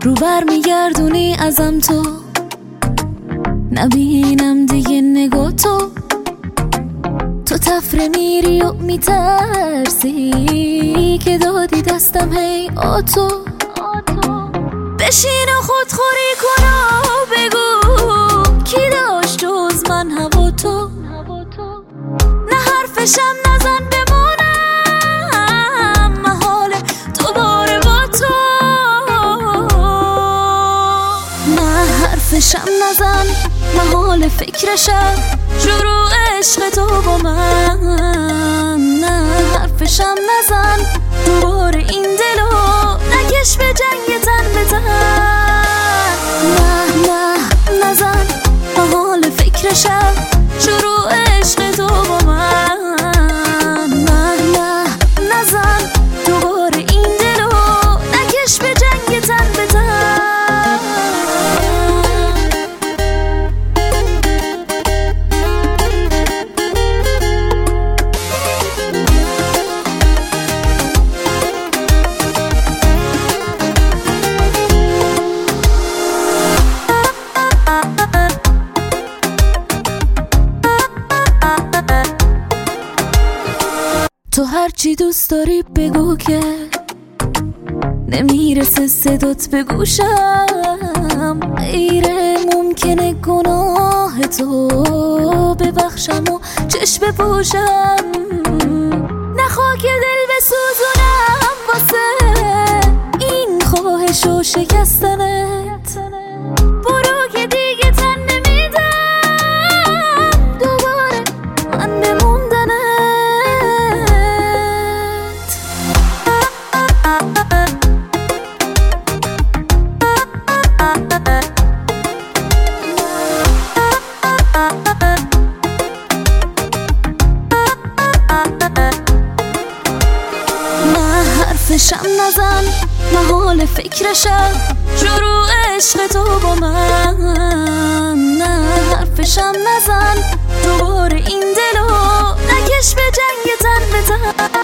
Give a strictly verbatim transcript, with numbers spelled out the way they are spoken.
رو بر میگردونی ازم تو، نبینم دیگه نگاه تو. تو تفره میری و میترسی که دادی دستم هی آتو. بشین و خودخوری کن و بگو کی داشت جز من هوا تو. نه حرفشم نزن بمونم محال دوباره با تو. نه حرفشم نزن محال فکرشم شروع عشق تو با من. نه حرفشم نزن دوباره این دلو نکش به جنگ تن به تن. نه نه نزن محال فکرشم شروع عشق تو با من. نه نه نزن دوباره این دلو نکش به جنگ تن به تن. تو هرچی دوست داری بگو که نمیرسه صدات به گوشم. غیره ممکنه گناه تو ببخشم و چشم بپوشم. نه خاک دل بسوزونم واسه این خواهش و شکستنت. برو که دیگه تن نمیدم دوباره من بموندنت. حرفشم نزن محال فکرشم شروع عشق تو با من. نه حرفشم نزن دوباره این دلو نکش به جنگ تن به تن.